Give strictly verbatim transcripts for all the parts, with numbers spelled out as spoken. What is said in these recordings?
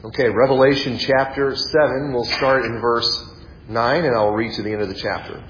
Okay, Revelation chapter seven. We'll start in verse nine, and I'll read to the end of the chapter.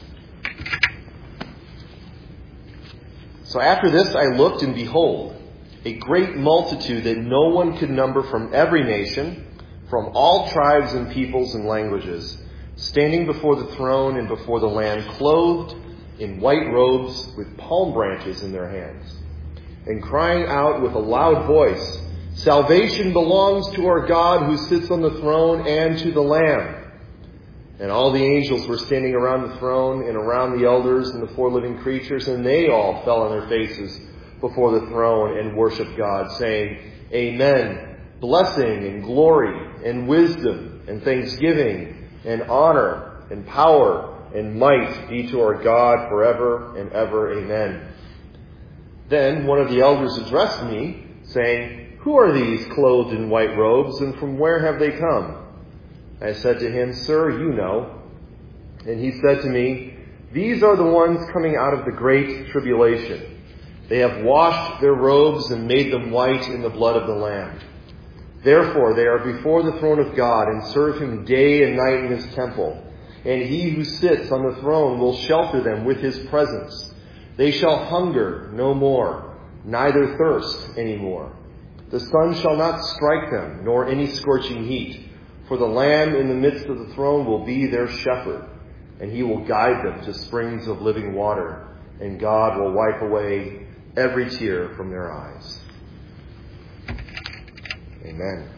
So after this I looked, and behold, a great multitude that no one could number from every nation, from all tribes and peoples and languages, standing before the throne and before the Lamb, clothed in white robes with palm branches in their hands, and crying out with a loud voice, "Salvation belongs to our God who sits on the throne and to the Lamb." And all the angels were standing around the throne and around the elders and the four living creatures, and they all fell on their faces before the throne and worshiped God, saying, "Amen. Blessing and glory and wisdom and thanksgiving and honor and power and might be to our God forever and ever. Amen." Then one of the elders addressed me, saying, "Who are these clothed in white robes, and from where have they come?" I said to him, "Sir, you know." And he said to me, "These are the ones coming out of the great tribulation. They have washed their robes and made them white in the blood of the Lamb. Therefore they are before the throne of God and serve him day and night in his temple. And he who sits on the throne will shelter them with his presence. They shall hunger no more, neither thirst any more. The sun shall not strike them, nor any scorching heat. For the Lamb in the midst of the throne will be their shepherd, and he will guide them to springs of living water, and God will wipe away every tear from their eyes." Amen.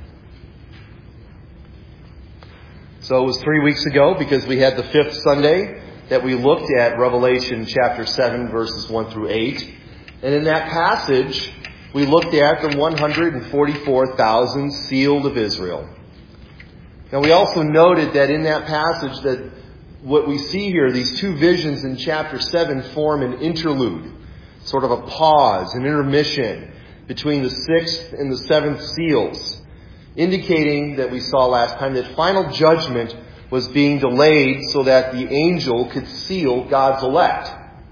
So it was three weeks ago, because we had the fifth Sunday, that we looked at Revelation chapter seven, verses one through eight. And in that passage, we looked at the one hundred forty-four thousand sealed of Israel. Now we also noted that in that passage that what we see here, these two visions in chapter seven, form an interlude, sort of a pause, an intermission between the sixth and the seventh seals, indicating that we saw last time that final judgment was being delayed so that the angel could seal God's elect.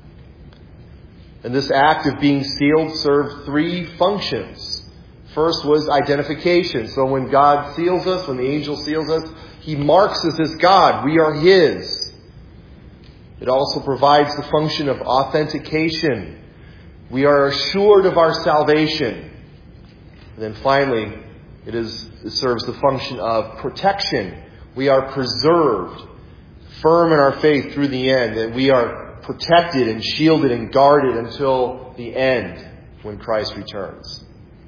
And this act of being sealed served three functions. First was identification. So when God seals us, when the angel seals us, he marks us as God. We are his. It also provides the function of authentication. We are assured of our salvation. And then finally, it, is, it serves the function of protection. We are preserved, firm in our faith through the end, and we are protected and shielded and guarded until the end when Christ returns.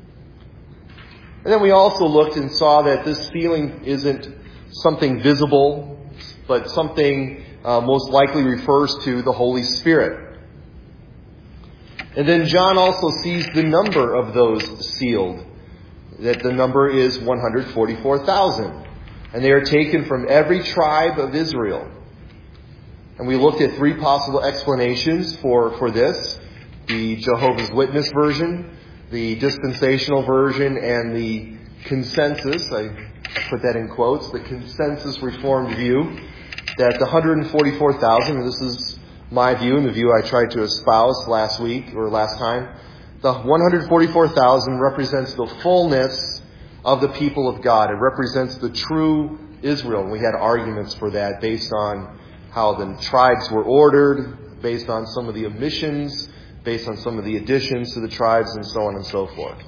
And then we also looked and saw that this sealing isn't something visible, but something uh, most likely refers to the Holy Spirit. And then John also sees the number of those sealed, that the number is one hundred forty-four thousand. And they are taken from every tribe of Israel. And we looked at three possible explanations for, for this. The Jehovah's Witness version, the dispensational version, and the consensus, I put that in quotes, the consensus Reformed view, that the one hundred forty-four thousand, and this is my view and the view I tried to espouse last week or last time, the one hundred forty-four thousand represents the fullness of the people of God. It represents the true Israel. And we had arguments for that based on how the tribes were ordered, based on some of the omissions, based on some of the additions to the tribes, and so on and so forth.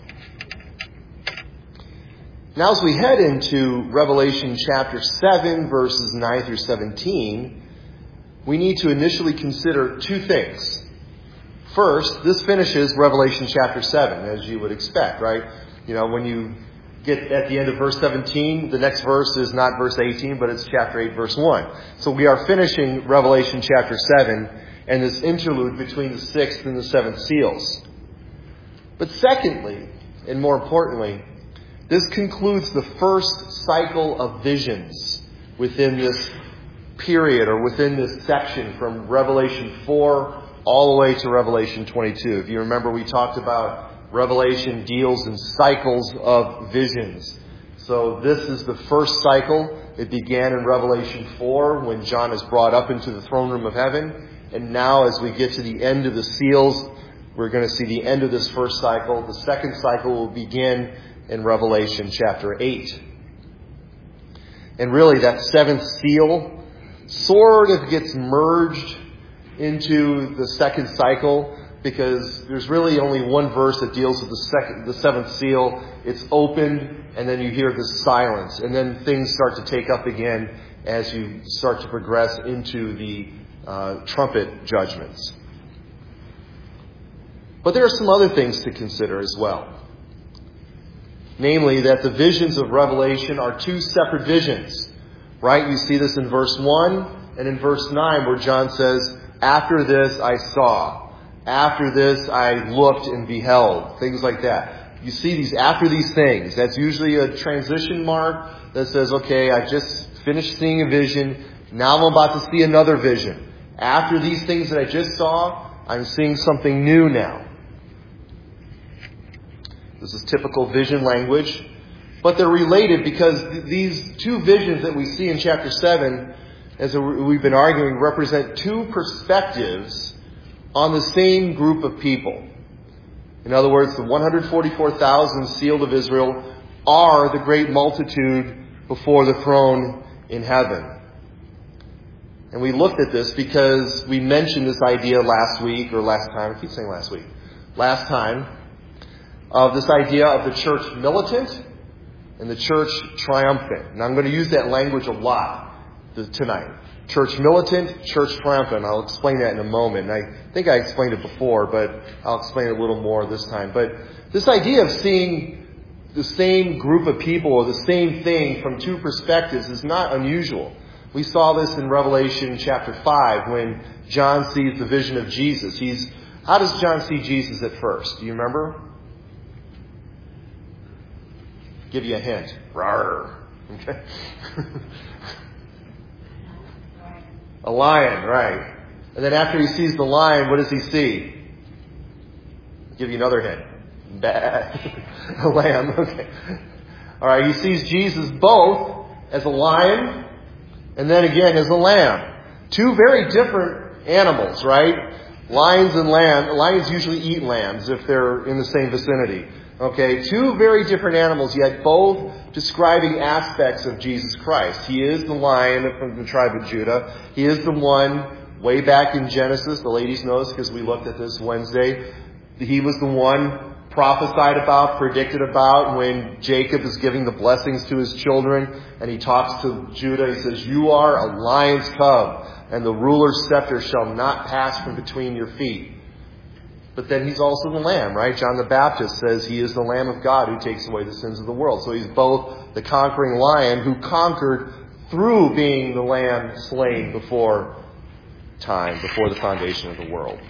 Now as we head into Revelation chapter seven, verses nine through seventeen, we need to initially consider two things. First, this finishes Revelation chapter seven, as you would expect, right? You know, when you get at the end of verse seventeen, the next verse is not verse eighteen, but it's chapter eight, verse one. So we are finishing Revelation chapter seven and this interlude between the sixth and the seventh seals. But secondly, and more importantly, this concludes the first cycle of visions within this period, or within this section from Revelation four all the way to Revelation twenty-two. If you remember, we talked about Revelation deals in cycles of visions. So this is the first cycle. It began in Revelation four when John is brought up into the throne room of heaven. And now as we get to the end of the seals, we're going to see the end of this first cycle. The second cycle will begin in Revelation chapter eight. And really, that seventh seal sort of gets merged into the second cycle, because there's really only one verse that deals with the second, the seventh seal. It's opened, and then you hear this silence, and then things start to take up again as you start to progress into the uh, trumpet judgments. But there are some other things to consider as well. Namely, that the visions of Revelation are two separate visions. Right? You see this in verse one and in verse nine, where John says, "After this I saw. After this I looked and beheld." Things like that. You see these after these things. That's usually a transition mark that says, okay, I just finished seeing a vision. Now I'm about to see another vision. After these things that I just saw, I'm seeing something new now. This is typical vision language. But they're related because th- these two visions that we see in chapter seven, as we've been arguing, represent two perspectives on the same group of people. In other words, the one hundred forty-four thousand sealed of Israel are the great multitude before the throne in heaven. And we looked at this because we mentioned this idea last week, or last time, I keep saying last week, last time, of this idea of the church militant and the church triumphant. And I'm going to use that language a lot tonight. Church militant, church triumphant. I'll explain that in a moment. And I think I explained it before, but I'll explain it a little more this time. But this idea of seeing the same group of people or the same thing from two perspectives is not unusual. We saw this in Revelation chapter five when John sees the vision of Jesus. He's, how does John see Jesus at first? Do you remember? Give you a hint. Rawr. Okay. A lion, right. And then after he sees the lion, what does he see? I'll give you another hint. Bad. A lamb, okay. Alright, he sees Jesus both as a lion and then again as a lamb. Two very different animals, right? Lions and lamb. Lions usually eat lambs if they're in the same vicinity. Okay, two very different animals, yet both describing aspects of Jesus Christ. He is the lion from the tribe of Judah. He is the one way back in Genesis. The ladies know this because we looked at this Wednesday. He was the one prophesied about, predicted about when Jacob is giving the blessings to his children. And he talks to Judah. He says, "You are a lion's cub, and the ruler's scepter shall not pass from between your feet." But then he's also the Lamb, right? John the Baptist says he is the Lamb of God who takes away the sins of the world. So he's both the conquering lion who conquered through being the Lamb slain before time, before the foundation of the world.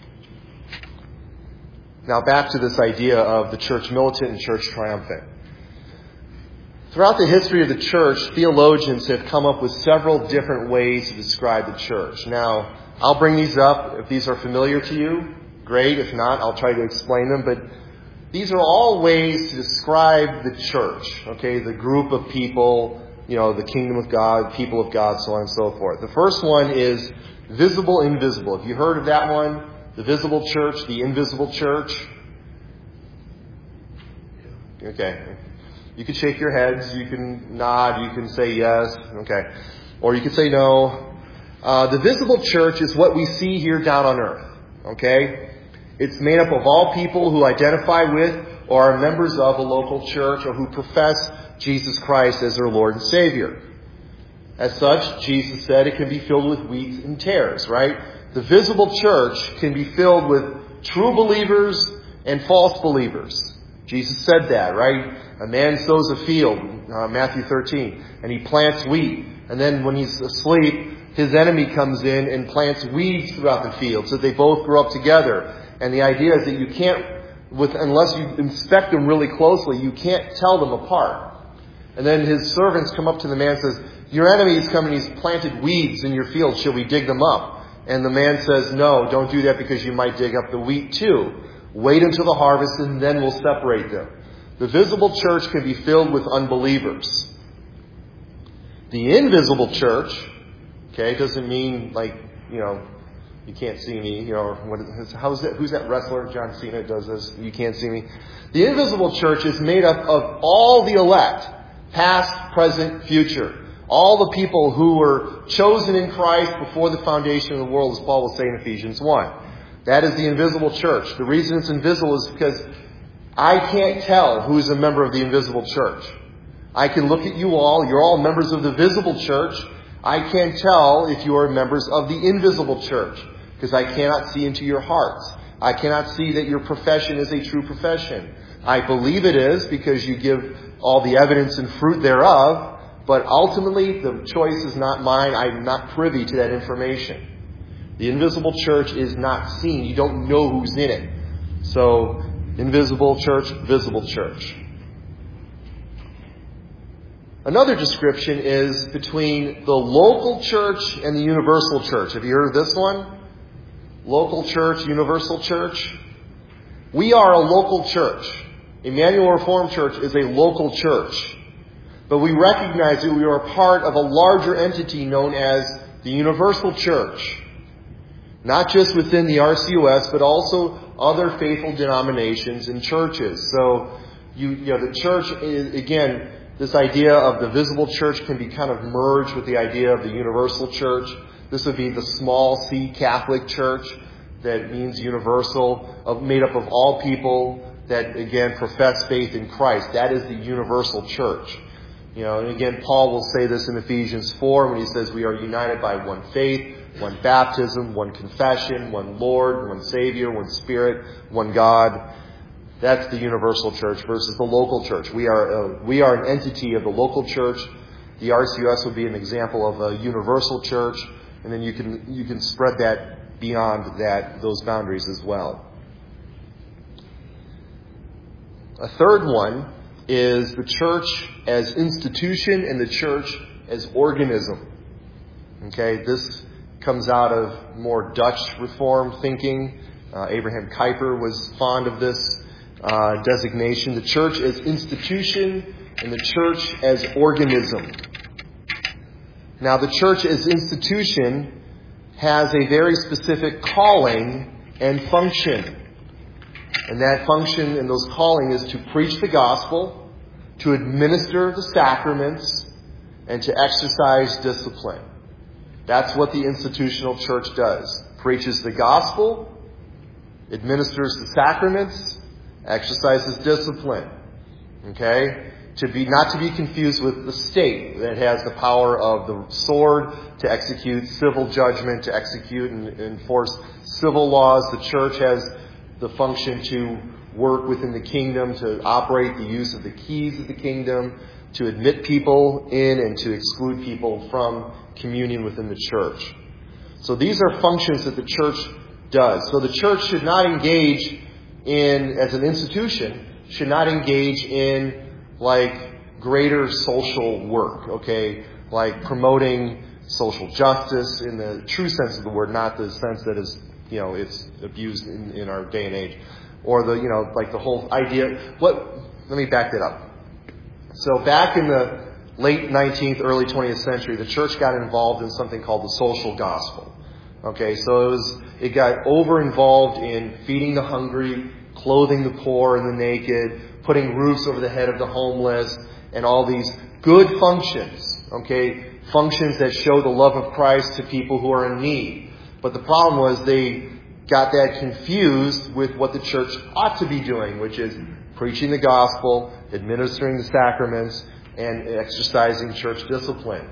Now back to this idea of the church militant and church triumphant. Throughout the history of the church, theologians have come up with several different ways to describe the church. Now, I'll bring these up if these are familiar to you. Great. If not, I'll try to explain them. But these are all ways to describe the church, okay? The group of people, you know, the kingdom of God, people of God, so on and so forth. The first one is visible, invisible. Have you heard of that one? The visible church, the invisible church? Okay. You can shake your heads. You can nod. You can say yes. Okay. Or you can say no. Uh, the visible church is what we see here down on earth. Okay? It's made up of all people who identify with or are members of a local church or who profess Jesus Christ as their Lord and Savior. As such, Jesus said it can be filled with wheat and tares, right? The visible church can be filled with true believers and false believers. Jesus said that, right? A man sows a field, uh, Matthew thirteen, and he plants wheat. And then when he's asleep, his enemy comes in and plants weeds throughout the field so they both grow up together. And the idea is that you can't, with unless you inspect them really closely, you can't tell them apart. And then his servants come up to the man and says, "Your enemy is coming, he's planted weeds in your field. Shall we dig them up?" And the man says, "No, don't do that because you might dig up the wheat too. Wait until the harvest and then we'll separate them." The visible church can be filled with unbelievers. The invisible church, okay, doesn't mean like, you know, you can't see me, you know, what, how's that, who's that wrestler? John Cena does this, you can't see me. The invisible church is made up of all the elect, past, present, future. All the people who were chosen in Christ before the foundation of the world, as Paul will say in Ephesians one. That is the invisible church. The reason it's invisible is because I can't tell who's a member of the invisible church. I can look at you all. You're all members of the visible church. I can't tell if you are members of the invisible church because I cannot see into your hearts. I cannot see that your profession is a true profession. I believe it is because you give all the evidence and fruit thereof, but ultimately the choice is not mine. I'm not privy to that information. The invisible church is not seen. You don't know who's in it. So, invisible church, visible church. Another description is between the local church and the universal church. Have you heard of this one? Local church, universal church. We are a local church. Emmanuel Reformed Church is a local church. But we recognize that we are part of a larger entity known as the universal church. Not just within the R C O S, but also other faithful denominations and churches. So, you, you know, the church is, again, this idea of the visible church can be kind of merged with the idea of the universal church. This would be the small C Catholic church that means universal, of, made up of all people that, again, profess faith in Christ. That is the universal church. You know, and again, Paul will say this in Ephesians four when he says we are united by one faith, one baptism, one confession, one Lord, one Savior, one Spirit, one God. That's the universal church versus the local church. We are a, we are an entity of the local church. The R C O S would be an example of a universal church, and then you can you can spread that beyond that those boundaries as well. A third one is the church as institution and the church as organism. Okay, this comes out of more Dutch Reformed thinking. Uh, Abraham Kuyper was fond of this uh, designation. The church as institution and the church as organism. Now, the church as institution has a very specific calling and function. And that function and those calling is to preach the gospel, to administer the sacraments, and to exercise discipline. That's what the institutional church does. Preaches the gospel, administers the sacraments, exercises discipline. Okay? To be, not to be confused with the state that has the power of the sword to execute civil judgment, to execute and enforce civil laws. The church has the function to work within the kingdom, to operate the use of the keys of the kingdom, to admit people in and to exclude people from communion within the church. So these are functions that the church does. So the church should not engage in, as an institution, should not engage in like greater social work, okay? Like promoting social justice in the true sense of the word, not the sense that is, you know, it's abused in, in our day and age. Or the, you know, like the whole idea. What? Let me back that up. So back in the late nineteenth, early twentieth century, the church got involved in something called the social gospel. Okay, so it was, it got over involved in feeding the hungry, clothing the poor and the naked, putting roofs over the head of the homeless, and all these good functions. Okay, functions that show the love of Christ to people who are in need. But the problem was they got that confused with what the church ought to be doing, which is preaching the gospel, administering the sacraments, and exercising church discipline.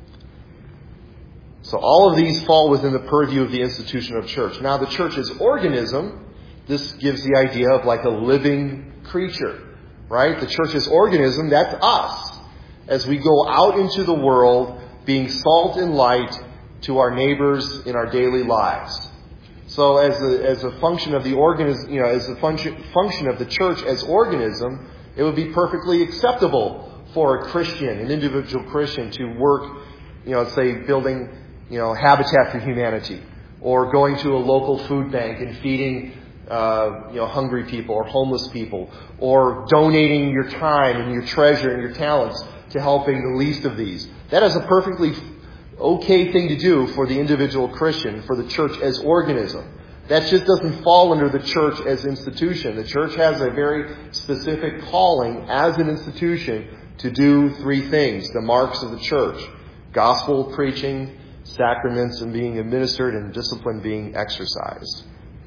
So all of these fall within the purview of the institution of church. Now the church as organism, this gives the idea of like a living creature, right? The church as organism, that's us. As we go out into the world, being salt and light to our neighbors in our daily lives. So as a, as a function of the organism, you know, as a function, function of the church as organism, it would be perfectly acceptable for a Christian, an individual Christian, to work, you know, say building, you know, Habitat for Humanity, or going to a local food bank and feeding, uh, you know, hungry people or homeless people, or donating your time and your treasure and your talents to helping the least of these. That is a perfectly okay thing to do for the individual Christian, for the church as organism. That just doesn't fall under the church as institution. The church has a very specific calling as an institution to do three things, the marks of the church. gospel preaching, sacraments and being administered, and discipline being exercised.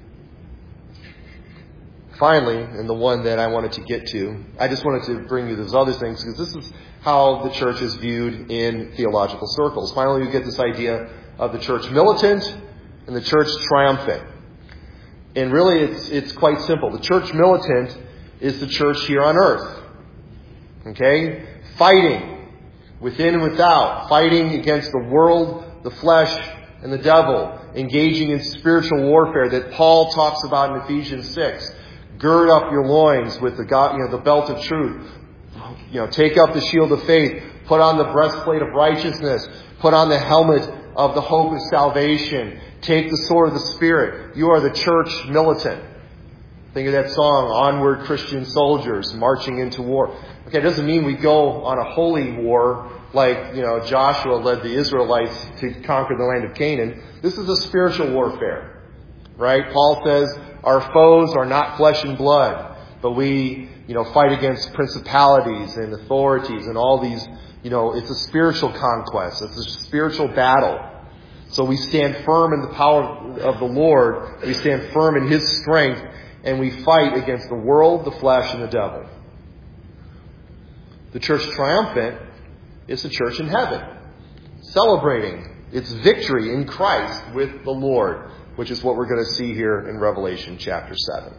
Finally, and the one that I wanted to get to, I just wanted to bring you those other things because this is how the church is viewed in theological circles. Finally, we get this idea of the church militant and the church triumphant. And really, it's it's quite simple. The church militant is the church here on earth. Okay? Fighting within and without. Fighting against the world, the flesh, and the devil. Engaging in spiritual warfare that Paul talks about in Ephesians six. Gird up your loins with the God, you know, the belt of truth. You know, take up the shield of faith. Put on the breastplate of righteousness. Put on the helmet of the hope of salvation. Take the sword of the Spirit. You are the church militant. Think of that song, Onward Christian Soldiers Marching into War. Okay, it doesn't mean we go on a holy war like, you know, Joshua led the Israelites to conquer the land of Canaan. This is a spiritual warfare. Right? Paul says, our foes are not flesh and blood, but we, you know, fight against principalities and authorities and all these, you know, it's a spiritual conquest. It's a spiritual battle. So we stand firm in the power of the Lord. We stand firm in His strength, and we fight against the world, the flesh, and the devil. The church triumphant is the church in heaven, celebrating its victory in Christ with the Lord, which is what we're going to see here in Revelation chapter seven.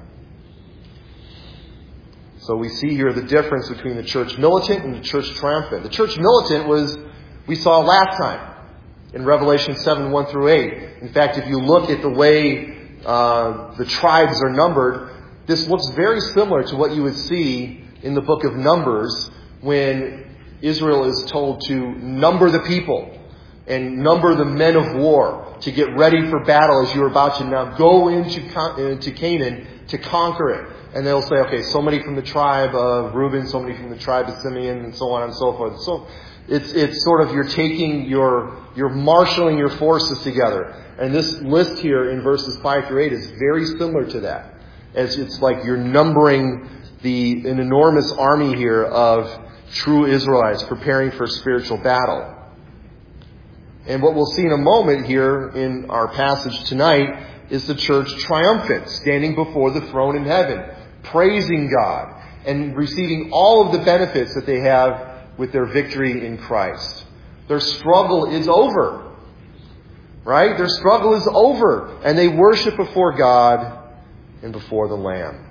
So we see here the difference between the church militant and the church triumphant. The church militant was, we saw last time in Revelation seven, one through eight. In fact, if you look at the way uh, the tribes are numbered, this looks very similar to what you would see in the book of Numbers when Israel is told to number the people and number the men of war to get ready for battle as you're about to now go into, into Canaan to conquer it. And they'll say, okay, so many from the tribe of Reuben, so many from the tribe of Simeon, and so on and so forth. So it's it's sort of you're taking your you're marshaling your forces together. And this list here in verses five through eight is very similar to that. As it's like you're numbering the an enormous army here of true Israelites preparing for spiritual battle. And what we'll see in a moment here in our passage tonight is the church triumphant, standing before the throne in heaven, praising God and receiving all of the benefits that they have with their victory in Christ. Their struggle is over. Right? Their struggle is over. And they worship before God and before the Lamb.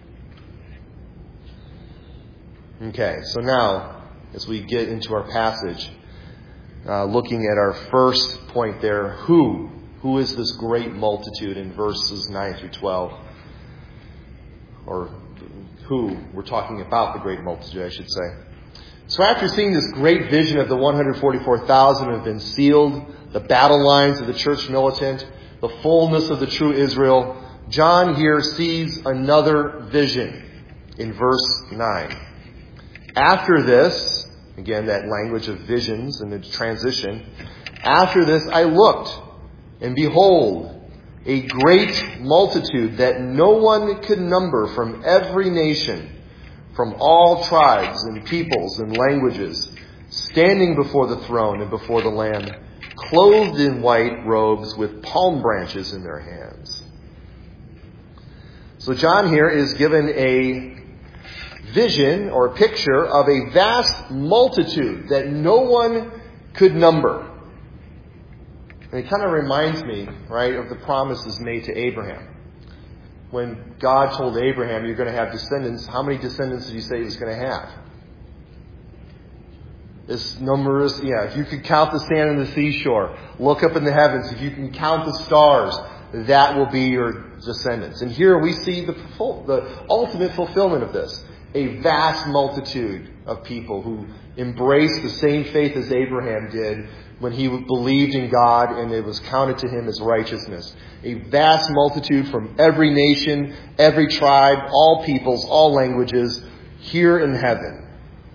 Okay, so now, as we get into our passage, uh, looking at our first point there, who? Who is this great multitude in verses nine through twelve? Or who? We're talking about the great multitude, I should say. So after seeing this great vision of the one hundred forty-four thousand who have been sealed, the battle lines of the church militant, the fullness of the true Israel, John here sees another vision in verse nine. After this, again, that language of visions and the transition, after this I looked, and behold, a great multitude that no one could number from every nation, from all tribes and peoples and languages, standing before the throne and before the Lamb, clothed in white robes with palm branches in their hands. So John here is given a vision or a picture of a vast multitude that no one could number. And it kind of reminds me, right, of the promises made to Abraham. When God told Abraham, you're going to have descendants, how many descendants did he say he was going to have? This numerous, yeah, if you could count the sand on the seashore, look up in the heavens, if you can count the stars, that will be your descendants. And here we see the, the ultimate fulfillment of this. A vast multitude of people who embraced the same faith as Abraham did when he believed in God and it was counted to him as righteousness. A vast multitude from every nation, every tribe, all peoples, all languages, here in heaven.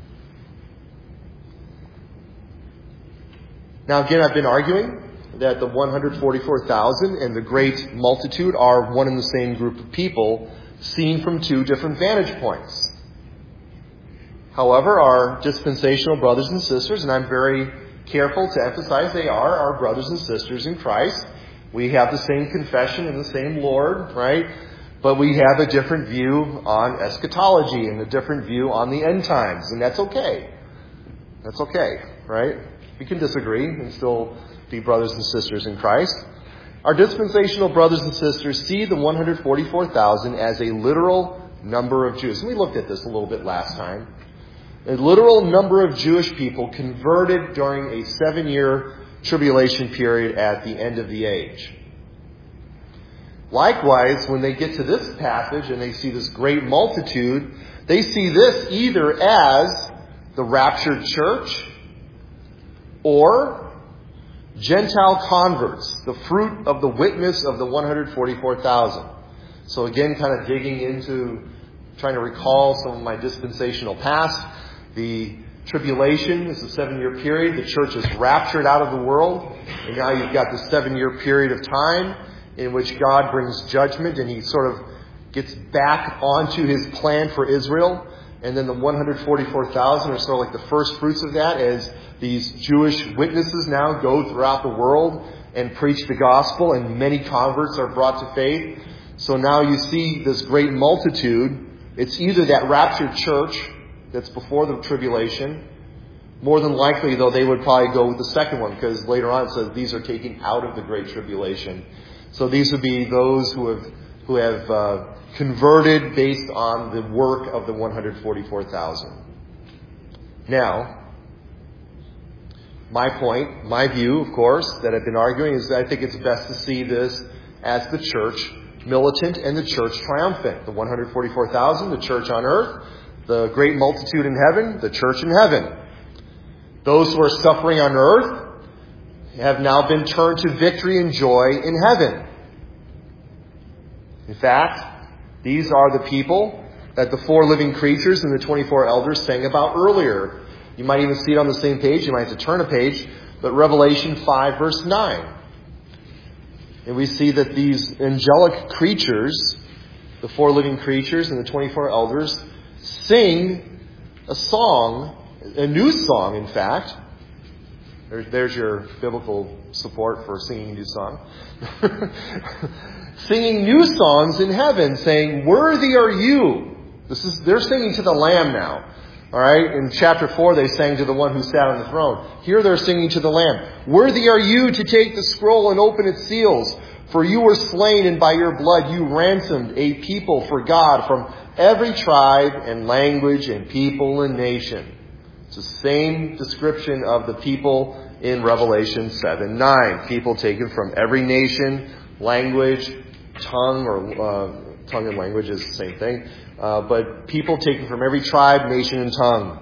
Now again, I've been arguing that the one hundred forty-four thousand and the great multitude are one and the same group of people seen from two different vantage points. However, our dispensational brothers and sisters, and I'm very careful to emphasize they are our brothers and sisters in Christ. We have the same confession and the same Lord, right? But we have a different view on eschatology and a different view on the end times, and that's okay. That's okay, right? We can disagree and still be brothers and sisters in Christ. Our dispensational brothers and sisters see the one hundred forty-four thousand as a literal number of Jews. And we looked at this a little bit last time. A literal number of Jewish people converted during a seven-year tribulation period at the end of the age. Likewise, when they get to this passage and they see this great multitude, they see this either as the raptured church or Gentile converts, the fruit of the witness of the one hundred forty-four thousand. So again, kind of digging into, trying to recall some of my dispensational past. The tribulation is a seven-year period. The church is raptured out of the world. And now you've got the seven-year period of time in which God brings judgment and he sort of gets back onto his plan for Israel. And then the one hundred forty-four thousand are sort of like the first fruits of that as these Jewish witnesses now go throughout the world and preach the gospel, and many converts are brought to faith. So now you see this great multitude. It's either that raptured church that's before the tribulation. More than likely, though, they would probably go with the second one, because later on it says these are taken out of the great tribulation. So these would be those who have who have uh, converted based on the work of the one hundred forty-four thousand. Now, my point, my view, of course, that I've been arguing is that I think it's best to see this as the church militant and the church triumphant. The one hundred forty-four thousand, the church on earth. The great multitude in heaven, the church in heaven. Those who are suffering on earth have now been turned to victory and joy in heaven. In fact, these are the people that the four living creatures and the twenty-four elders sang about earlier. You might even see it on the same page. You might have to turn a page. But Revelation five, verse nine. And we see that these angelic creatures, the four living creatures and the twenty-four elders, sing a song, a new song, in fact. There's, there's your biblical support for singing a new song. Singing new songs in heaven, saying, "Worthy are you." This is they're singing to the Lamb now. All right. In chapter four, they sang to the one who sat on the throne. Here, they're singing to the Lamb. "Worthy are you to take the scroll and open its seals. For you were slain, and by your blood you ransomed a people for God from every tribe and language and people and nation." It's the same description of the people in Revelation seven nine. People taken from every nation, language, tongue, or uh, tongue and language is the same thing. Uh, but people taken from every tribe, nation, and tongue.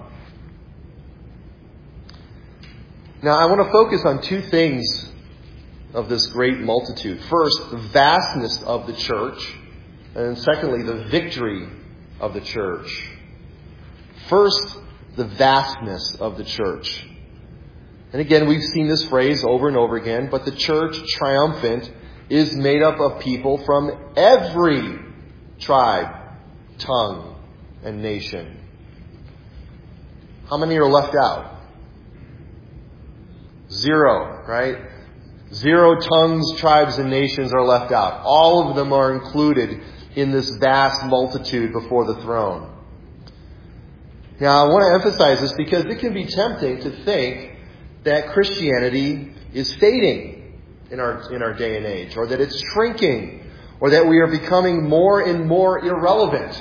Now, I want to focus on two things of this great multitude. First, the vastness of the church. And secondly, the victory of the church. First, the vastness of the church. And again, we've seen this phrase over and over again, but the church triumphant is made up of people from every tribe, tongue, and nation. How many are left out? Zero, right? Zero tongues, tribes, and nations are left out. All of them are included in this vast multitude before the throne. Now, I want to emphasize this because it can be tempting to think that Christianity is fading in our in our day and age, or that it's shrinking, or that we are becoming more and more irrelevant.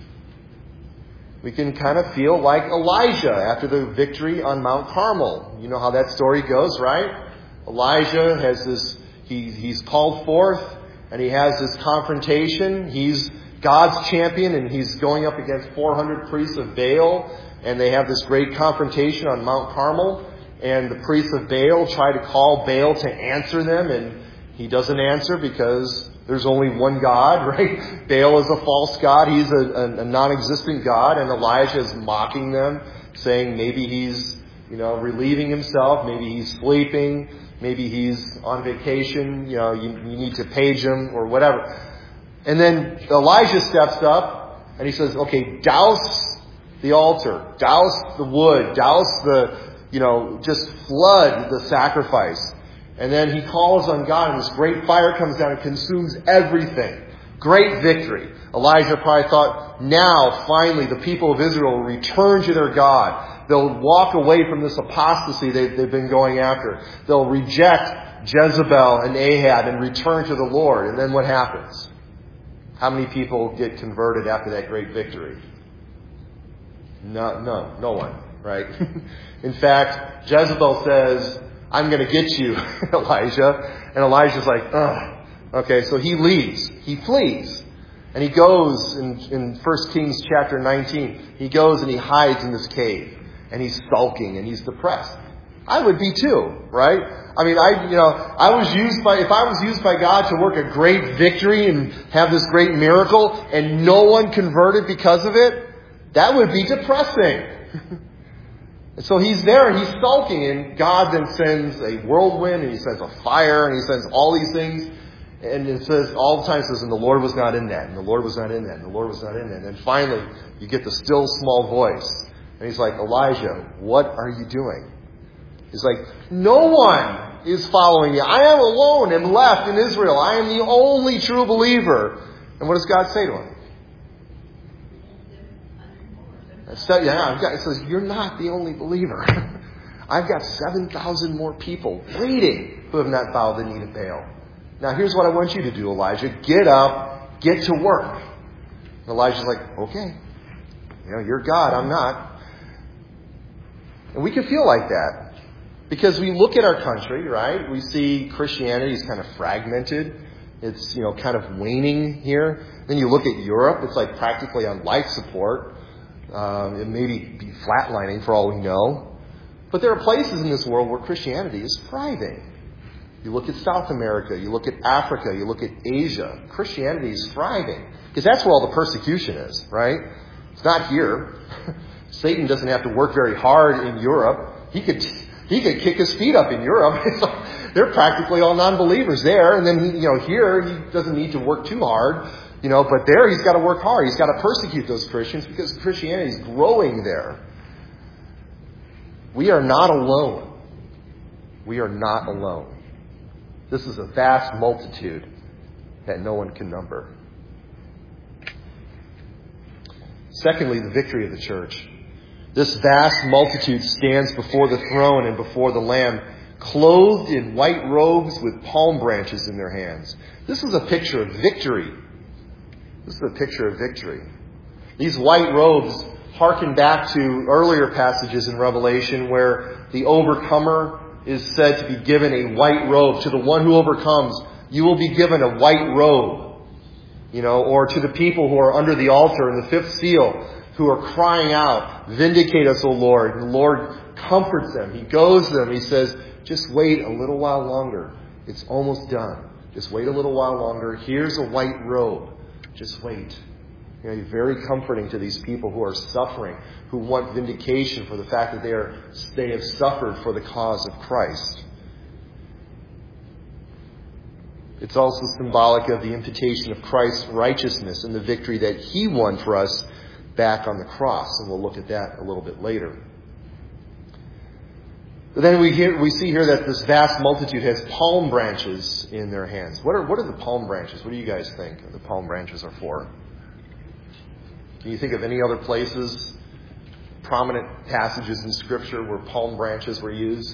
We can kind of feel like Elijah after the victory on Mount Carmel. You know how that story goes, right? Elijah has this, he, he's called forth, and he has this confrontation. He's God's champion, and he's going up against four hundred priests of Baal, and they have this great confrontation on Mount Carmel. And the priests of Baal try to call Baal to answer them, and he doesn't answer because there's only one God, right? Baal is a false god. He's a, a, a non-existent God, and Elijah is mocking them, saying maybe he's, you know, relieving himself, maybe he's sleeping, maybe he's on vacation, you know, you, you need to page him or whatever. And then Elijah steps up and he says, okay, douse the altar, douse the wood, douse the you know, just flood the sacrifice. And then he calls on God, and this great fire comes down and consumes everything. Great victory. Elijah probably thought, now, finally, the people of Israel will return to their God. They'll walk away from this apostasy they've, they've been going after. They'll reject Jezebel and Ahab and return to the Lord. And then what happens? How many people get converted after that great victory? No, no, no one, right? In fact, Jezebel says, I'm going to get you, Elijah. And Elijah's like, ugh. Okay, so he leaves. He flees. And he goes in, in First Kings chapter nineteen. He goes and he hides in this cave. And he's sulking and he's depressed. I would be too, right? I mean, I, you know, I was used by, if I was used by God to work a great victory and have this great miracle and no one converted because of it, that would be depressing. And so he's there and he's sulking, and God then sends a whirlwind, and he sends a fire, and he sends all these things. And it says, all the time it says, and the Lord was not in that, and the Lord was not in that, and the Lord was not in that. And then finally, you get the still small voice. And he's like, Elijah, what are you doing? He's like, no one is following you. I am alone and left in Israel. I am the only true believer. And what does God say to him? So, yeah, I've got, it says, you're not the only believer. I've got seven thousand more people waiting who have not bowed the knee to Baal. Now, here's what I want you to do, Elijah. Get up, get to work. And Elijah's like, okay. You know, you're God, I'm not. And we can feel like that. Because we look at our country, right? We see Christianity is kind of fragmented. It's, you know, kind of waning here. Then you look at Europe, it's like practically on life support. Um, it may be flatlining for all we know. But there are places in this world where Christianity is thriving. You look at South America, you look at Africa, you look at Asia. Christianity is thriving. Because that's where all the persecution is, right? It's not here. Satan doesn't have to work very hard in Europe. He could he could kick his feet up in Europe. It's like, they're practically all non-believers there. And then, you know, here he doesn't need to work too hard. You know, but there he's got to work hard. He's got to persecute those Christians because Christianity is growing there. We are not alone. We are not alone. This is a vast multitude that no one can number. Secondly, the victory of the church. This vast multitude stands before the throne and before the Lamb, clothed in white robes with palm branches in their hands. This is a picture of victory. This is a picture of victory. These white robes harken back to earlier passages in Revelation where the overcomer is said to be given a white robe. To the one who overcomes, you will be given a white robe. You know, or to the people who are under the altar in the fifth seal, who are crying out, vindicate us, O Lord. And the Lord comforts them. He goes to them. He says, just wait a little while longer. It's almost done. Just wait a little while longer. Here's a white robe. Just wait. You know, very comforting to these people who are suffering, who want vindication for the fact that they are they have suffered for the cause of Christ. It's also symbolic of the imputation of Christ's righteousness and the victory that He won for us back on the cross. And we'll look at that a little bit later. But then we hear, we see here that this vast multitude has palm branches in their hands. What are what are the palm branches? What do you guys think the palm branches are for? Can you think of any other places, prominent passages in Scripture where palm branches were used?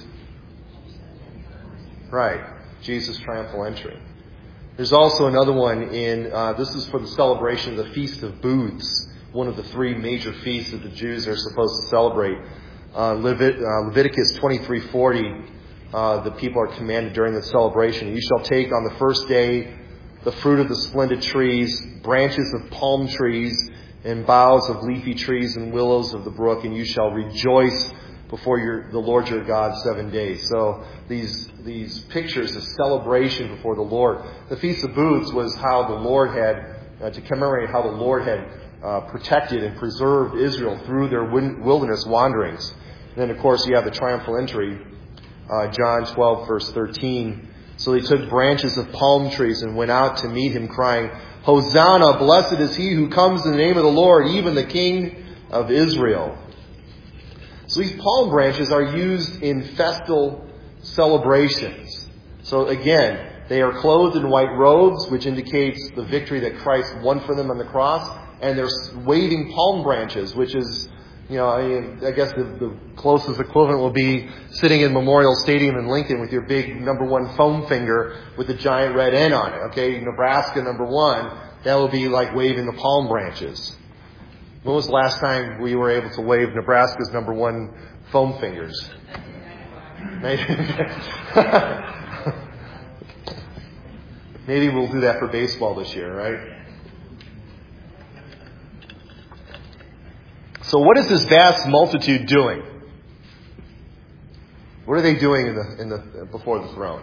Right. Jesus' triumphal entry. There's also another one in, uh, this is for the celebration of the Feast of Booths, one of the three major feasts that the Jews are supposed to celebrate. Uh, Levit- uh, Leviticus twenty-three forty, uh, the people are commanded during the celebration, you shall take on the first day the fruit of the splendid trees, branches of palm trees, and boughs of leafy trees and willows of the brook, and you shall rejoice before your, the Lord your God seven days. So these these pictures of celebration before the Lord. The Feast of Booths was how the Lord had, uh, to commemorate how the Lord had uh, protected and preserved Israel through their wilderness wanderings. And then, of course, you have the triumphal entry, uh, John twelve, verse thirteen. So they took branches of palm trees and went out to meet him, crying, Hosanna, blessed is he who comes in the name of the Lord, even the King of Israel. So So these palm branches are used in festal celebrations. So again, they are clothed in white robes, which indicates the victory that Christ won for them on the cross. And they're waving palm branches, which is, you know, I, mean, I guess the, the closest equivalent will be sitting in Memorial Stadium in Lincoln with your big number one foam finger with a giant red N on it. Okay, Nebraska number one, that would be like waving the palm branches. When was the last time we were able to wave Nebraska's number one foam fingers? Maybe, Maybe we'll do that for baseball this year, right? So what is this vast multitude doing? What are they doing in the in the before the throne?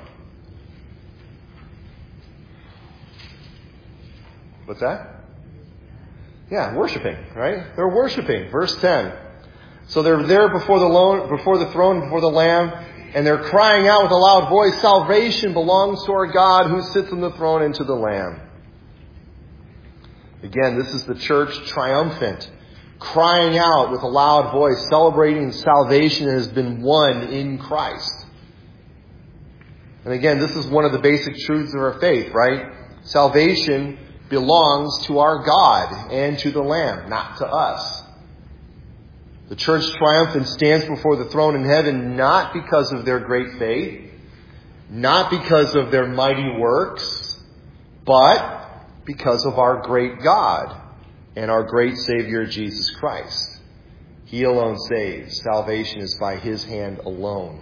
What's that? Yeah, worshiping, right? They're worshiping. Verse ten. So they're there before the lo- before the throne, before the Lamb, and they're crying out with a loud voice, "Salvation belongs to our God who sits on the throne and to the Lamb." Again, this is the church triumphant, crying out with a loud voice, celebrating salvation that has been won in Christ. And again, this is one of the basic truths of our faith, right? Salvation belongs to our God and to the Lamb, not to us. The church triumphant stands before the throne in heaven not because of their great faith, not because of their mighty works, but because of our great God and our great Savior, Jesus Christ. He alone saves. Salvation is by His hand alone.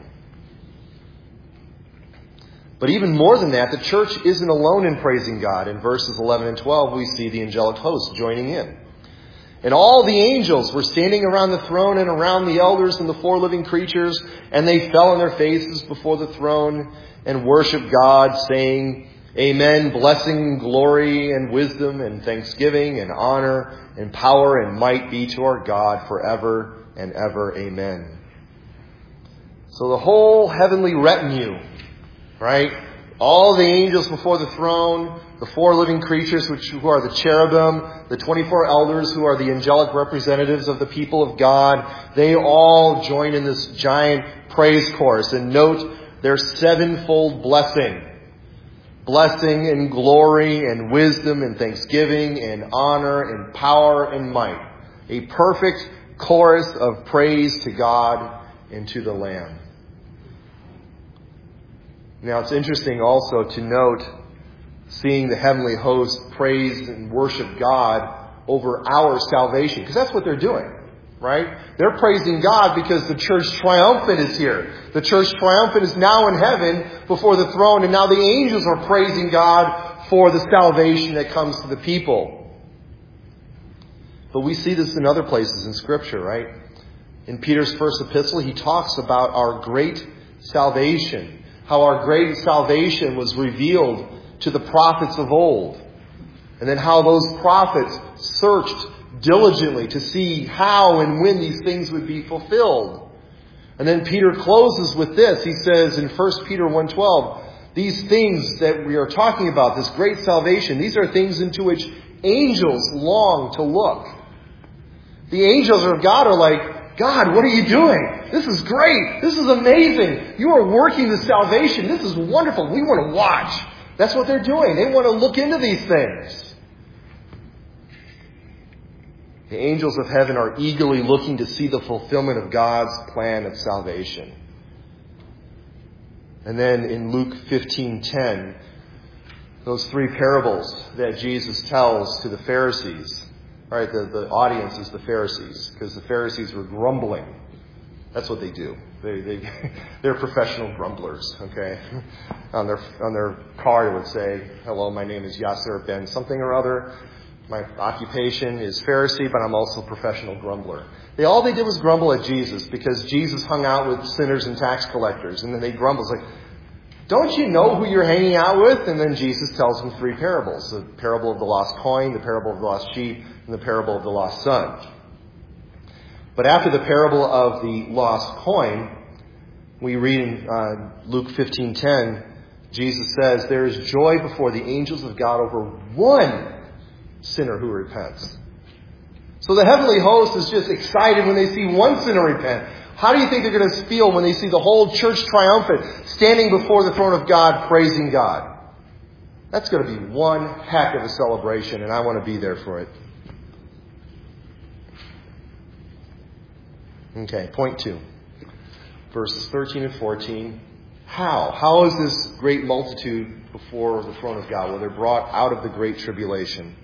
But even more than that, the church isn't alone in praising God. In verses eleven and twelve, we see the angelic host joining in. And all the angels were standing around the throne and around the elders and the four living creatures, and they fell on their faces before the throne and worshiped God, saying, Amen, blessing, glory, and wisdom, and thanksgiving, and honor, and power, and might be to our God forever and ever. Amen. So the whole heavenly retinue, right? All the angels before the throne, the four living creatures, which who are the cherubim, the twenty-four elders, who are the angelic representatives of the people of God, they all join in this giant praise chorus. And note their sevenfold blessing. Blessing and glory and wisdom and thanksgiving and honor and power and might. A perfect chorus of praise to God and to the Lamb. Now it's interesting also to note, seeing the heavenly host praise and worship God over our salvation. Because that's what they're doing, right? They're praising God because the church triumphant is here. The church triumphant is now in heaven before the throne, and now the angels are praising God for the salvation that comes to the people. But we see this in other places in Scripture, right? In Peter's first epistle, he talks about our great salvation. How our great salvation was revealed to the prophets of old. And then how those prophets searched diligently to see how and when these things would be fulfilled. And then Peter closes with this. He says in First Peter one twelve, these things that we are talking about, this great salvation, these are things into which angels long to look. The angels of God are like, God, what are you doing? This is great. This is amazing. You are working the salvation. This is wonderful. We want to watch. That's what they're doing. They want to look into these things. The angels of heaven are eagerly looking to see the fulfillment of God's plan of salvation. And then in Luke fifteen ten, those three parables that Jesus tells to the Pharisees. All right, the, the audience is the Pharisees, because the Pharisees were grumbling. That's what they do. They, they, they're professional grumblers, okay? On their on their card it would say, hello, my name is Yasser Ben something or other. My occupation is Pharisee, but I'm also a professional grumbler. They All they did was grumble at Jesus because Jesus hung out with sinners and tax collectors. And then they grumble. It's like, don't you know who you're hanging out with? And then Jesus tells them three parables. The parable of the lost coin, the parable of the lost sheep, and the parable of the lost son. But after the parable of the lost coin, we read in uh, Luke fifteen ten, Jesus says, there is joy before the angels of God over one sinner who repents. So the heavenly host is just excited when they see one sinner repent. How do you think they're going to feel when they see the whole church triumphant, standing before the throne of God, praising God? That's going to be one heck of a celebration, and I want to be there for it. Okay, point two. Verses thirteen and fourteen. How? How is this great multitude before the throne of God? Well, they're brought out of the great tribulation.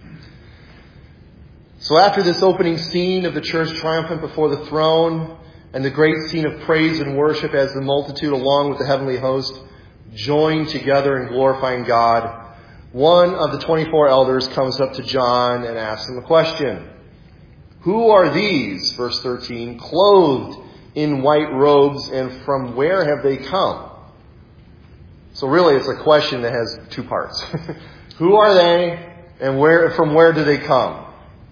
So after this opening scene of the church triumphant before the throne, and the great scene of praise and worship as the multitude along with the heavenly host join together in glorifying God, one of the twenty-four elders comes up to John and asks him a question. Who are these, verse thirteen, clothed in white robes, and from where have they come? So really it's a question that has two parts. Who are they, and where from where do they come?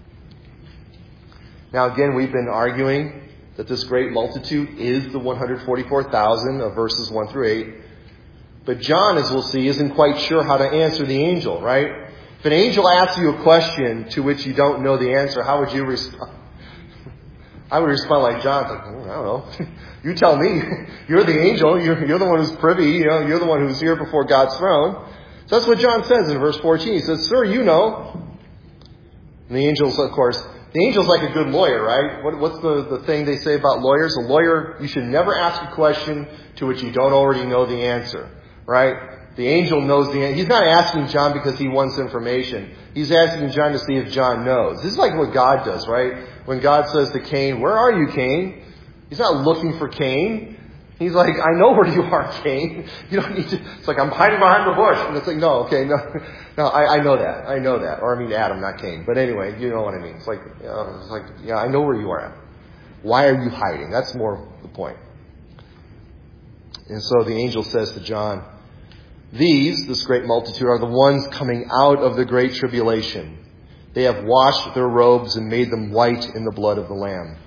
Now again, we've been arguing that this great multitude is the one hundred forty-four thousand of verses one through eight. But John, as we'll see, isn't quite sure how to answer the angel, right? If an angel asks you a question to which you don't know the answer, how would you respond? I would respond like John, like, oh, I don't know. You tell me. You're the angel. You're, you're the one who's privy. You know, you're the one who's here before God's throne. So that's what John says in verse fourteen. He says, sir, you know. And the angels, of course, the angel's like a good lawyer, right? What, what's the, the thing they say about lawyers? A lawyer, you should never ask a question to which you don't already know the answer, right? The angel knows the answer. He's not asking John because he wants information. He's asking John to see if John knows. This is like what God does, right? When God says to Cain, where are you, Cain? He's not looking for Cain. He's like, I know where you are, Cain. You don't need to. It's like, I'm hiding behind the bush. And it's like, no, okay, no. No, I, I know that. I know that. Or I mean Adam, not Cain. But anyway, you know what I mean. It's like, you know, it's like, yeah, I know where you are. Why are you hiding? That's more the point. And so the angel says to John, these, this great multitude, are the ones coming out of the great tribulation. They have washed their robes and made them white in the blood of the Lamb.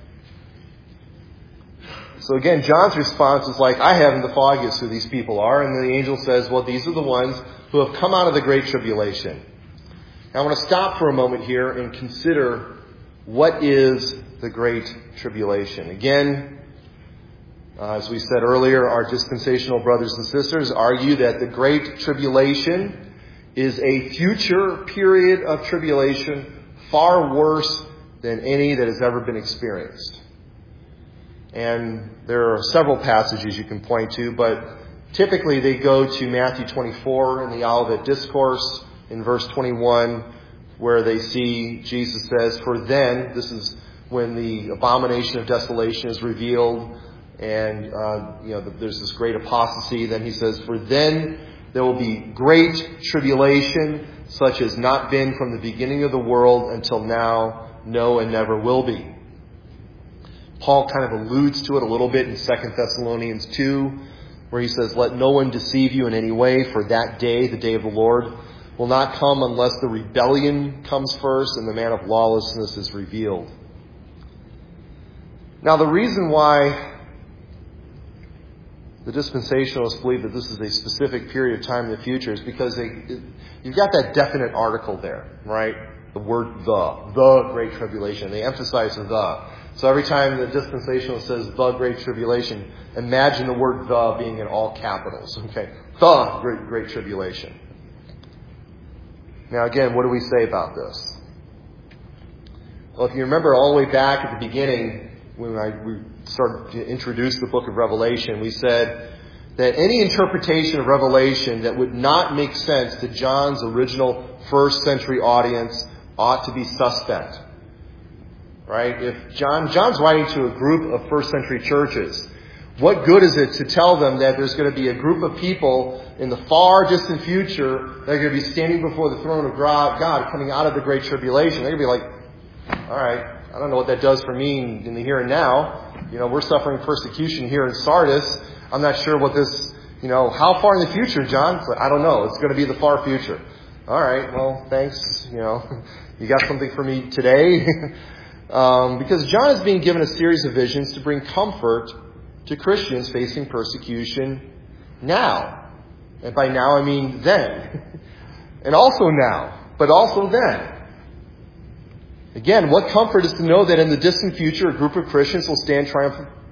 So again, John's response is like, I haven't the foggiest who these people are. And then the angel says, well, these are the ones who have come out of the great tribulation. Now I want to stop for a moment here and consider what is the great tribulation. Again, uh, as we said earlier, our dispensational brothers and sisters argue that the great tribulation is a future period of tribulation far worse than any that has ever been experienced. And there are several passages you can point to, but typically they go to Matthew twenty-four in the Olivet Discourse in verse twenty-one, where they see Jesus says, for then, this is when the abomination of desolation is revealed, and uh, you know there's this great apostasy. Then he says, for then there will be great tribulation, such as not been from the beginning of the world until now, no, and never will be. Paul kind of alludes to it a little bit in Second Thessalonians two, where he says, let no one deceive you in any way, for that day, the day of the Lord, will not come unless the rebellion comes first and the man of lawlessness is revealed. Now, the reason why the dispensationalists believe that this is a specific period of time in the future is because they, you've got that definite article there, right? The word the, the Great Tribulation. They emphasize the. So every time the dispensationalist says the Great Tribulation, imagine the word the being in all capitals. Okay, the Great, Great Tribulation. Now again, what do we say about this? Well, if you remember all the way back at the beginning, when I, we started to introduce the book of Revelation, we said that any interpretation of Revelation that would not make sense to John's original first century audience ought to be suspect. Right? If John John's writing to a group of first century churches, what good is it to tell them that there's going to be a group of people in the far distant future that are going to be standing before the throne of God coming out of the Great Tribulation? They're going to be like, all right, I don't know what that does for me in the here and now. You know, we're suffering persecution here in Sardis. I'm not sure what this, you know, how far in the future, John? It's like, I don't know. It's going to be the far future. All right, well, thanks. You know, you got something for me today? Um, because John is being given a series of visions to bring comfort to Christians facing persecution now. And by now I mean then. And also now, but also then. Again, what comfort is to know that in the distant future a group of Christians will stand triumph-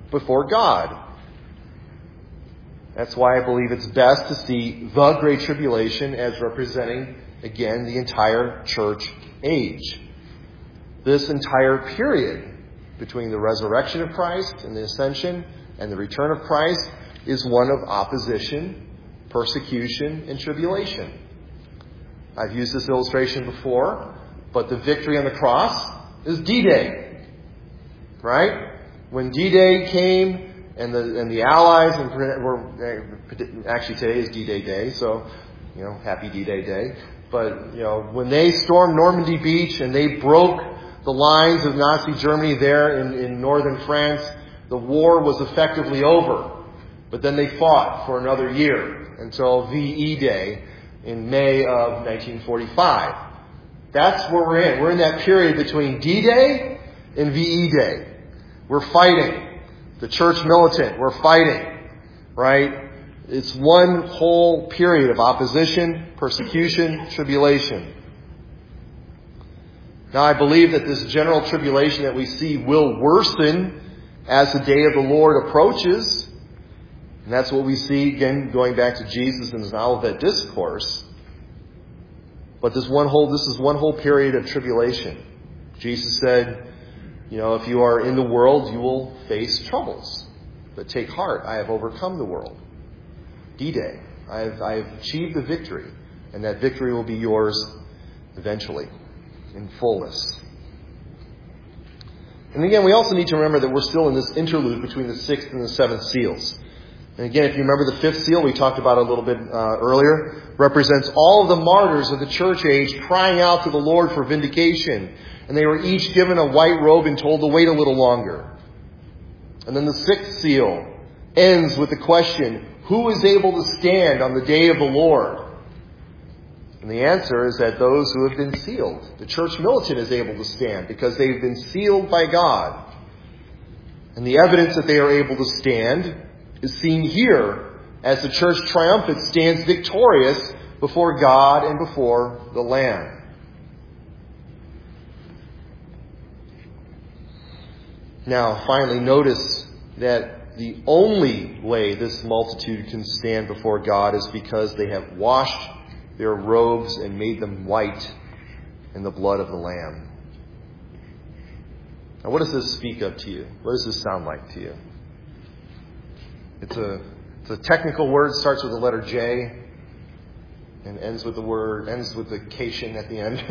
before God. That's why I believe it's best to see the Great Tribulation as representing, again, the entire church age. This entire period between the resurrection of Christ and the ascension and the return of Christ is one of opposition, persecution, and tribulation. I've used this illustration before, but the victory on the cross is D-Day. Right? When D-Day came and the and the Allies, and were actually today is D-Day Day, so, you know, happy D-Day Day. But, you know, when they stormed Normandy Beach and they broke the lines of Nazi Germany there in, in northern France, the war was effectively over. But then they fought for another year until V E Day in May of nineteen forty-five. That's where we're in. We're in that period between D-Day and V E Day. We're fighting. The church militant, we're fighting. Right? It's one whole period of opposition, persecution, tribulation. Now, I believe that this general tribulation that we see will worsen as the day of the Lord approaches. And that's what we see, again, going back to Jesus and his Olivet Discourse. But this one whole, this is one whole period of tribulation. Jesus said, you know, if you are in the world, you will face troubles. But take heart, I have overcome the world. D-Day. I have, I have achieved the victory. And that victory will be yours eventually, in fullness. And again, we also need to remember that we're still in this interlude between the sixth and the seventh seals. And again, if you remember, the fifth seal, we talked about a little bit uh, earlier, represents all of the martyrs of the church age crying out to the Lord for vindication. And they were each given a white robe and told to wait a little longer. And then the sixth seal ends with the question, who is able to stand on the day of the Lord? And the answer is that those who have been sealed. The church militant is able to stand because they've been sealed by God. And the evidence that they are able to stand is seen here as the church triumphant stands victorious before God and before the Lamb. Now, finally, notice that the only way this multitude can stand before God is because they have washed their robes and made them white in the blood of the Lamb. Now, what does this speak of to you? What does this sound like to you? It's a, it's a technical word, starts with the letter J and ends with the word, ends with the cation at the end.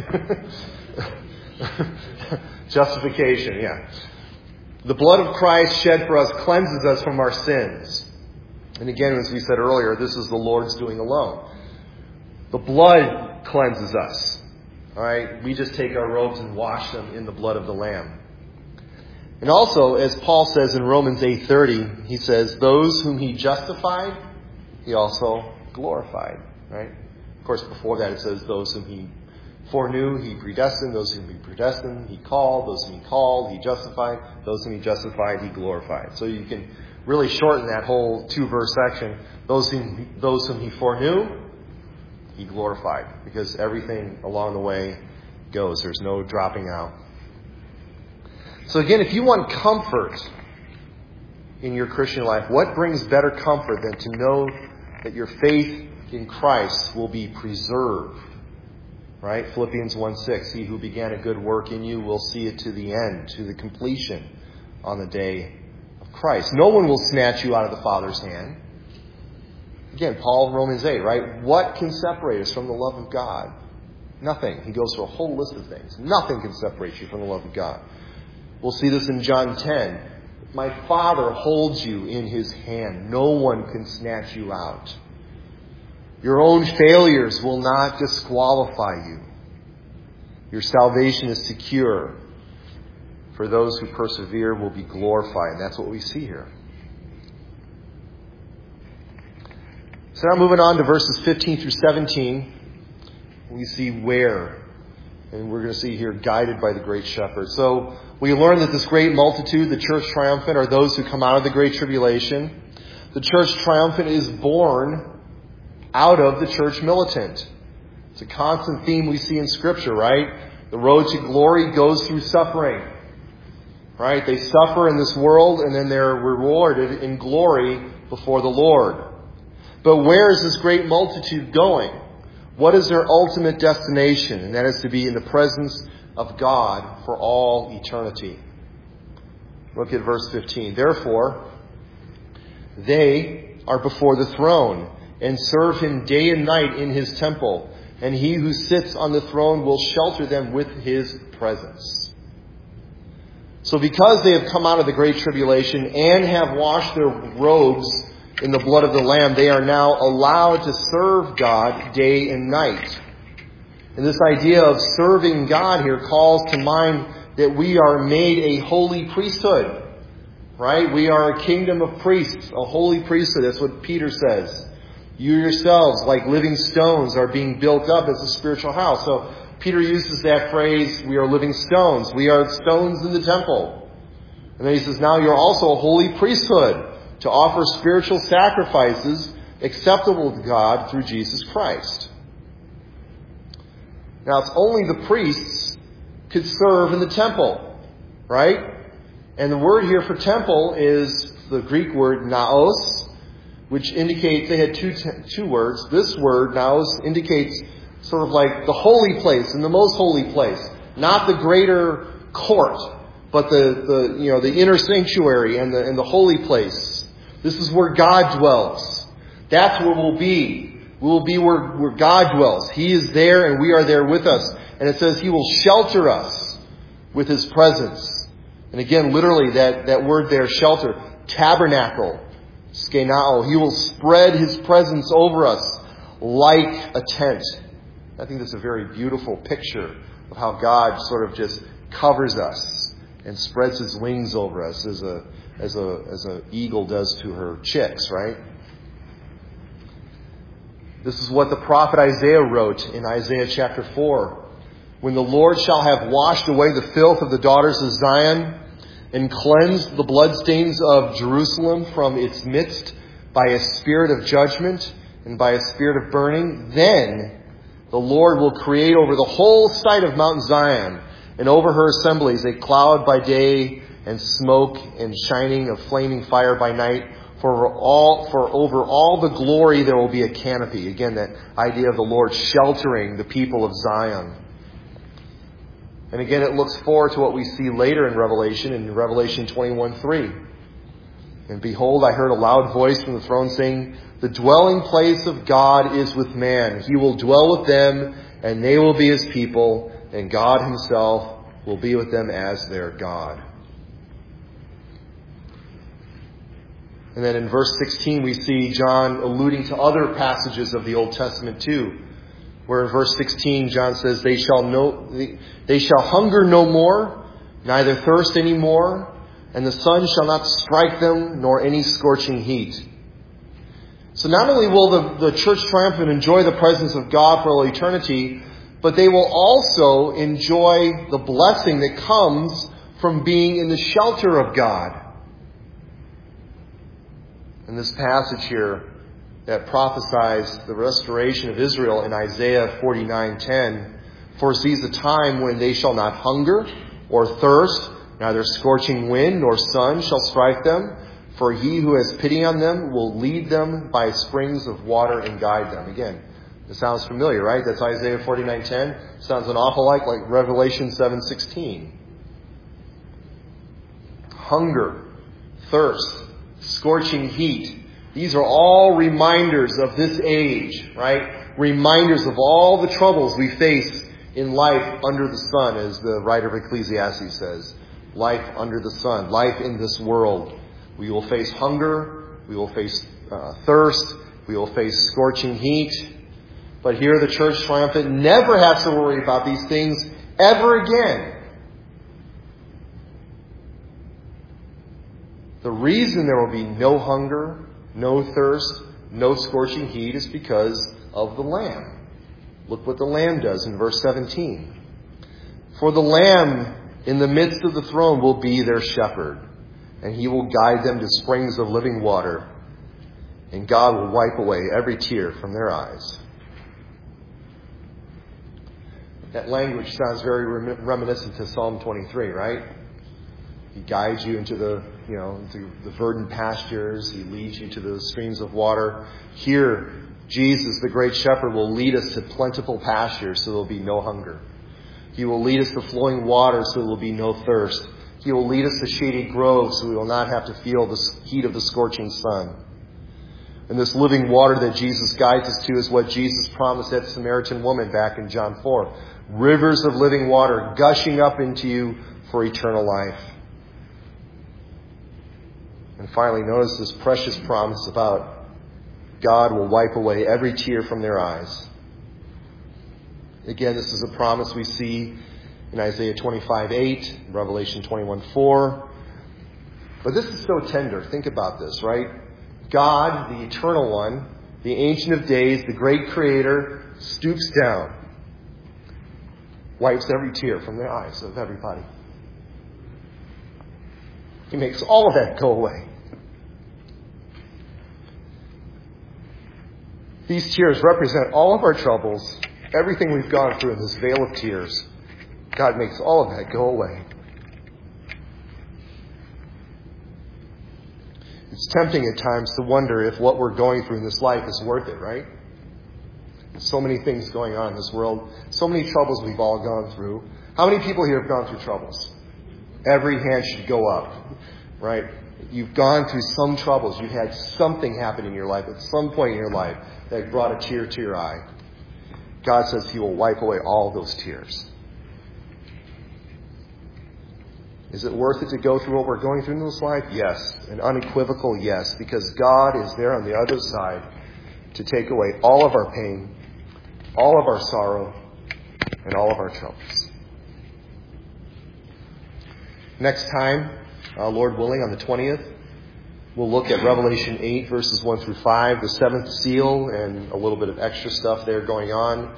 Justification, yeah. The blood of Christ shed for us cleanses us from our sins. And again, as we said earlier, this is the Lord's doing alone. The blood cleanses us. All right? We just take our robes and wash them in the blood of the Lamb. And also, as Paul says in Romans eight thirty, he says, those whom he justified, he also glorified. Right? Of course, before that it says, those whom he foreknew, he predestined. Those whom he predestined, he called. Those whom he called, he justified. Those whom he justified, he glorified. So you can really shorten that whole two-verse section. Those whom, those whom he foreknew, he glorified. Because everything along the way goes. There's no dropping out. So again, if you want comfort in your Christian life, what brings better comfort than to know that your faith in Christ will be preserved? Right? Philippians one six, he who began a good work in you will see it to the end, to the completion on the day of Christ. No one will snatch you out of the Father's hand. Again, Paul, Romans eight, right? What can separate us from the love of God? Nothing. He goes through a whole list of things. Nothing can separate you from the love of God. We'll see this in John ten. My Father holds you in his hand. No one can snatch you out. Your own failures will not disqualify you. Your salvation is secure. For those who persevere will be glorified. And that's what we see here. So now moving on to verses fifteen through seventeen, we see where. And we're going to see here, guided by the great shepherd. So we learn that this great multitude, the church triumphant, are those who come out of the great tribulation. The church triumphant is born out of the church militant. It's a constant theme we see in Scripture, right? The road to glory goes through suffering. Right? They suffer in this world and then they're rewarded in glory before the Lord. But where is this great multitude going? What is their ultimate destination? And that is to be in the presence of God for all eternity. Look at verse fifteen. Therefore, they are before the throne and serve him day and night in his temple. And he who sits on the throne will shelter them with his presence. So because they have come out of the great tribulation and have washed their robes in the blood of the Lamb, they are now allowed to serve God day and night. And this idea of serving God here calls to mind that we are made a holy priesthood. Right? We are a kingdom of priests, a holy priesthood. That's what Peter says. You yourselves, like living stones, are being built up as a spiritual house. So Peter uses that phrase, we are living stones. We are stones in the temple. And then he says, now you're also a holy priesthood to offer spiritual sacrifices acceptable to God through Jesus Christ. Now it's only the priests could serve in the temple, right? And the word here for temple is the Greek word naos, which indicates, they had two two words. This word, naos, indicates sort of like the holy place and the most holy place. Not the greater court, but the, the you know the inner sanctuary and the and the holy place. This is where God dwells. That's where we'll be. We will be where, where God dwells. He is there and we are there with us. And it says He will shelter us with His presence. And again, literally, that, that word there, shelter, tabernacle, skenao. He will spread His presence over us like a tent. I think that's a very beautiful picture of how God sort of just covers us and spreads His wings over us as a as a as an eagle does to her chicks, right? This is what the prophet Isaiah wrote in Isaiah chapter four. When the Lord shall have washed away the filth of the daughters of Zion and cleansed the bloodstains of Jerusalem from its midst by a spirit of judgment and by a spirit of burning, then the Lord will create over the whole site of Mount Zion and over her assemblies a cloud by day and smoke and shining of flaming fire by night. For all, for over all the glory there will be a canopy. Again, that idea of the Lord sheltering the people of Zion. And again, it looks forward to what we see later in Revelation, in Revelation twenty-one three. And behold, I heard a loud voice from the throne saying, the dwelling place of God is with man. He will dwell with them, and they will be His people, and God Himself will be with them as their God. And then in verse sixteen, we see John alluding to other passages of the Old Testament too. Where in verse sixteen, John says, they shall know, they shall hunger no more, neither thirst any more, and the sun shall not strike them, nor any scorching heat. So not only will the, the church triumphant enjoy the presence of God for all eternity, but they will also enjoy the blessing that comes from being in the shelter of God. In this passage here that prophesies the restoration of Israel in Isaiah forty-nine ten foresees a time when they shall not hunger or thirst, neither scorching wind nor sun shall strike them, for He who has pity on them will lead them by springs of water and guide them. Again, it sounds familiar, right? That's Isaiah forty-nine ten. Sounds an awful lot like Revelation seven sixteen. Hunger, thirst, scorching heat. These are all reminders of this age, right? Reminders of all the troubles we face in life under the sun, as the writer of Ecclesiastes says. Life under the sun, life in this world. We will face hunger, we will face uh, thirst, we will face scorching heat. But here the church triumphant never has to worry about these things ever again. The reason there will be no hunger, no thirst, no scorching heat is because of the Lamb. Look what the Lamb does in verse seventeen. For the Lamb in the midst of the throne will be their shepherd, and He will guide them to springs of living water, and God will wipe away every tear from their eyes. That language sounds very reminiscent to Psalm twenty-three, right? He guides you into the, you know, into the verdant pastures. He leads you to the streams of water. Here, Jesus, the great shepherd, will lead us to plentiful pastures so there will be no hunger. He will lead us to flowing water so there will be no thirst. He will lead us to shady groves so we will not have to feel the heat of the scorching sun. And this living water that Jesus guides us to is what Jesus promised that Samaritan woman back in John four. Rivers of living water gushing up into you for eternal life. And finally, notice this precious promise about God will wipe away every tear from their eyes. Again, this is a promise we see in Isaiah twenty-five eight, Revelation twenty-one four. But this is so tender. Think about this, right? God, the eternal one, the Ancient of Days, the great Creator, stoops down, wipes every tear from the eyes of everybody. He makes all of that go away. These tears represent all of our troubles, everything we've gone through in this veil of tears. God makes all of that go away. It's tempting at times to wonder if what we're going through in this life is worth it, right? So many things going on in this world. So many troubles we've all gone through. How many people here have gone through troubles? Every hand should go up, right? You've gone through some troubles. You've had something happen in your life at some point in your life that brought a tear to your eye. God says He will wipe away all those tears. Is it worth it to go through what we're going through in this life? Yes. An unequivocal yes. Because God is there on the other side to take away all of our pain, all of our sorrow, and all of our troubles. Next time, uh, Lord willing, on the twentieth, we'll look at Revelation eight, verses one through five, the seventh seal, and a little bit of extra stuff there going on.